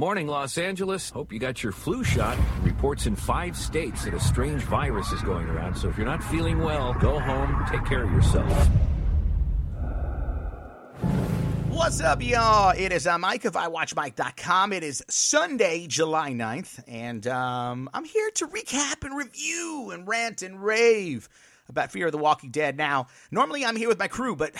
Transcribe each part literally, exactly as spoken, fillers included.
Morning, Los Angeles. Hope you got your flu shot. Reports in five states that a strange virus is going around, so if you're not feeling well, go home, take care of yourself. What's up, y'all? It is uh, Mike of I Watch Mike dot com. It is Sunday, July ninth, and um, I'm here to recap and review and rant and rave about Fear of the Walking Dead. Now, normally I'm here with my crew, but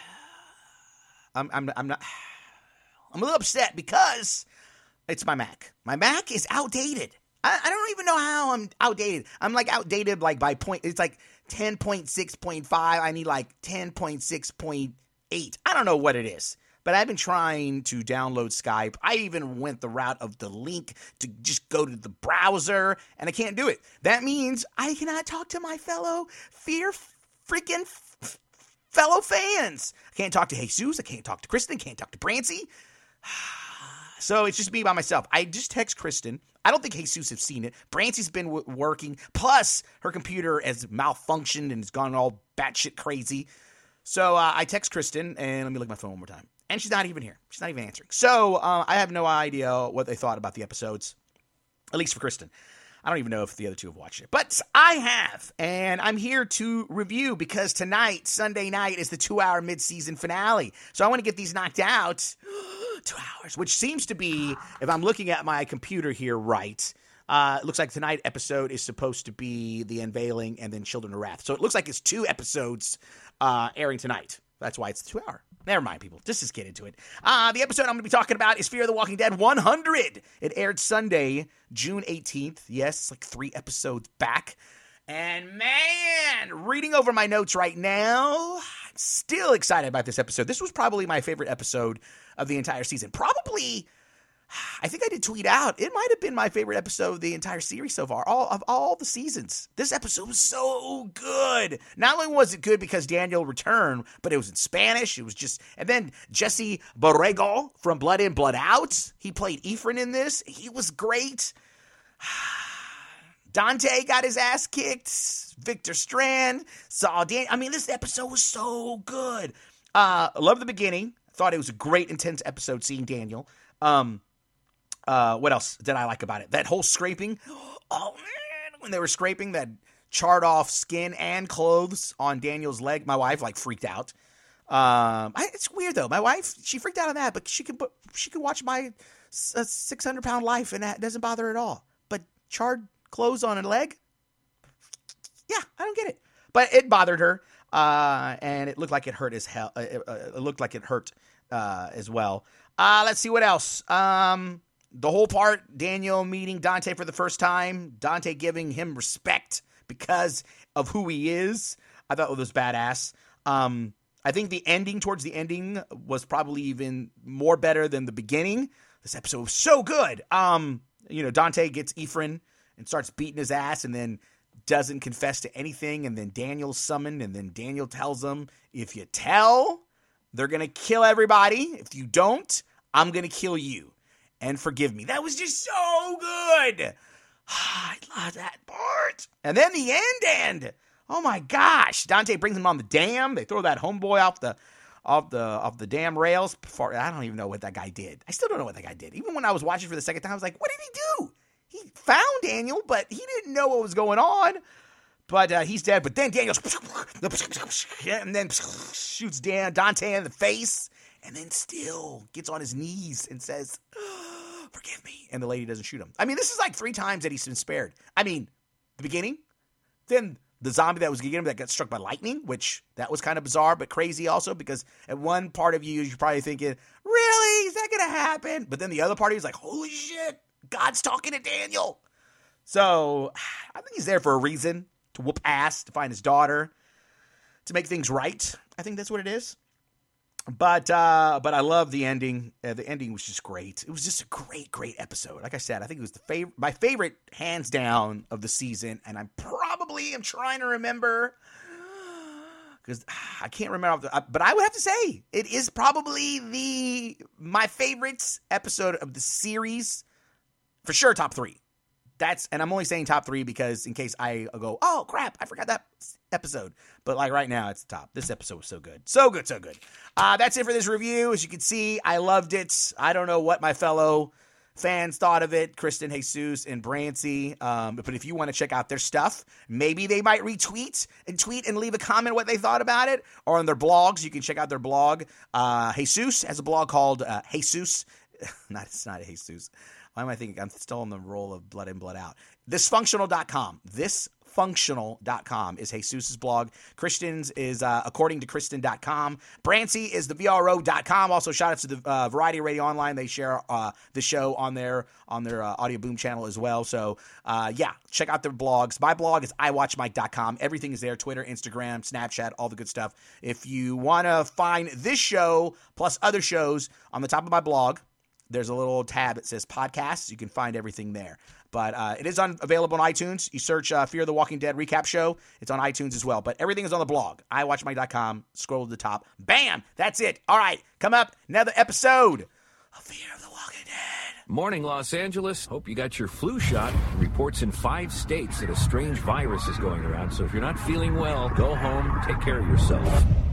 I'm, I'm, I'm not. I'm a little upset because it's my Mac. My Mac is outdated. I, I don't even know how I'm outdated. I'm like outdated like by point. It's like ten point six point five. I need like ten point six point eight. I don't know what it is. But I've been trying to download Skype. I even went the route of the link to just go to the browser, and I can't do it. That means I cannot talk to my fellow Fear freaking f- fellow fans. I can't talk to Jesus. I can't talk to Kristen. Can't talk to Brancy. So it's just me by myself. I just text Kristen. I don't think Jesus has seen it. Brancy's been w- working. Plus, her computer has malfunctioned and has gone all batshit crazy. So uh, I text Kristen, and let me look at my phone one more time. And she's not even here. She's not even answering. So uh, I have no idea what they thought about the episodes, at least for Kristen. I don't even know if the other two have watched it. But I have, and I'm here to review because tonight, Sunday night, is the two-hour mid-season finale. So I want to get these knocked out. Two hours, which seems to be, if I'm looking at my computer here right, uh, it looks like tonight's episode is supposed to be The Unveiling and then Children of Wrath. So it looks like it's two episodes uh, airing tonight. That's why it's two-hour. Never mind, people. Just, just get into it. Uh, the episode I'm going to be talking about is Fear of the Walking Dead one hundred. It aired Sunday, June eighteenth. Yes, it's like three episodes back. And man, reading over my notes right now, I'm still excited about this episode. This was probably my favorite episode of the entire season. Probably, I think I did tweet out, it might have been my favorite episode of the entire series so far, all of all the seasons. This episode was so good. Not only was it good because Daniel returned, but it was in Spanish. It was just, and then Jesse Borrego from Blood In, Blood Out. He played Ephraim in this. He was great. Dante got his ass kicked. Victor Strand saw Dan. I mean, this episode was so good. Uh, I love the beginning. Thought it was a great, intense episode seeing Daniel. Um, uh, what else did I like about it? That whole scraping. Oh, man. When they were scraping that charred off skin and clothes on Daniel's leg, my wife, like, freaked out. Um, I, it's weird, though. My wife, she freaked out on that, but she could, she could watch my uh, six hundred pound life, and that doesn't bother her at all. But charred clothes on a leg? Yeah, I don't get it. But it bothered her. Uh, and it looked like it hurt as hell. Uh, it, uh, it looked like it hurt uh, as well. Uh, let's see what else. Um, the whole part, Daniel meeting Dante for the first time, Dante giving him respect because of who he is. I thought it was badass. Um, I think the ending, towards the ending, was probably even more better than the beginning. This episode was so good. Um, you know, Dante gets Ephraim and starts beating his ass, and then doesn't confess to anything, and then Daniel's summoned, and then Daniel tells him, if you tell, they're going to kill everybody. If you don't, I'm going to kill you. And forgive me. That was just so good. I love that part. And then the end end. Oh my gosh. Dante brings him on the dam. They throw that homeboy off the off the off the dam rails. Before, I don't even know what that guy did. I still don't know what that guy did. Even when I was watching for the second time, I was like, what did he do? He found Daniel, but he didn't know what was going on. But uh, he's dead. But then Daniel, and then shoots Dan, Dante in the face, and then still gets on his knees and says, oh, forgive me. And the lady doesn't shoot him. I mean, this is like three times that he's been spared. I mean, the beginning, then the zombie that was getting him that got struck by lightning, which that was kind of bizarre, but crazy also, because at one part of you, you're probably thinking, really? Is that going to happen? But then the other part of you is like, holy shit. God's talking to Daniel. So I think he's there for a reason, to whoop ass, to find his daughter, to make things right. I think that's what it is. But uh, but I love the ending. Uh, the ending was just great. It was just a great, great episode. Like I said, I think it was the fav- my favorite, hands down, of the season. And I probably am trying to remember, because I can't remember. Off the, uh, but I would have to say, it is probably the my favorite episode of the series. For sure, top three. That's, and I'm only saying top three because in case I go, oh crap, I forgot that episode. But like right now, it's the top. This episode was so good. So good, so good. Uh, that's it for this review. As you can see, I loved it. I don't know what my fellow fans thought of it, Kristen, Jesus, and Brancy. Um, but if you want to check out their stuff, maybe they might retweet and tweet and leave a comment what they thought about it, or on their blogs. You can check out their blog. Uh, Jesus has a blog called uh, Jesus. not, it's not Jesus. Why am I thinking? I'm still on the roll of Blood In, Blood Out. Dysfunctional dot com. This Functional dot com is Jesus' blog. Christian's is uh, according to Kristen dot com. Brancy is the V R O dot com. Also, shout out to the uh, Variety Radio Online. They share uh, the show on their on their uh, Audio Boom channel as well. So, uh, yeah, check out their blogs. My blog is I watch Mike dot com. Everything is there. Twitter, Instagram, Snapchat, all the good stuff. If you want to find this show plus other shows on the top of my blog, there's a little tab that says podcasts. You can find everything there. But uh, it is on, available on iTunes. You search uh, Fear the Walking Dead Recap Show. It's on iTunes as well. But everything is on the blog. I watch Mike dot com. Scroll to the top. Bam! That's it. All right. Come up. Another episode of Fear of the Walking Dead. Morning, Los Angeles. Hope you got your flu shot. Reports in five states that a strange virus is going around. So if you're not feeling well, go home. Take care of yourself.